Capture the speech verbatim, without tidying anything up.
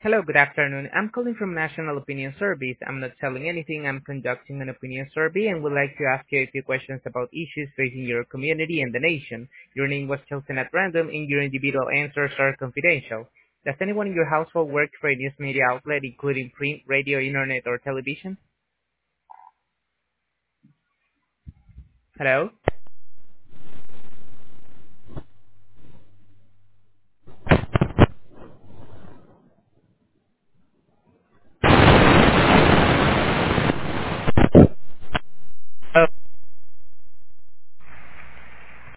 Hello, good afternoon. I'm calling from National Opinion Service. I'm not selling anything. I'm conducting an opinion survey and would like to ask you a few questions about issues facing your community and the nation. Your name was chosen at random and your individual answers are confidential. Does anyone in your household work for a news media outlet, including print, radio, internet, or television? Hello?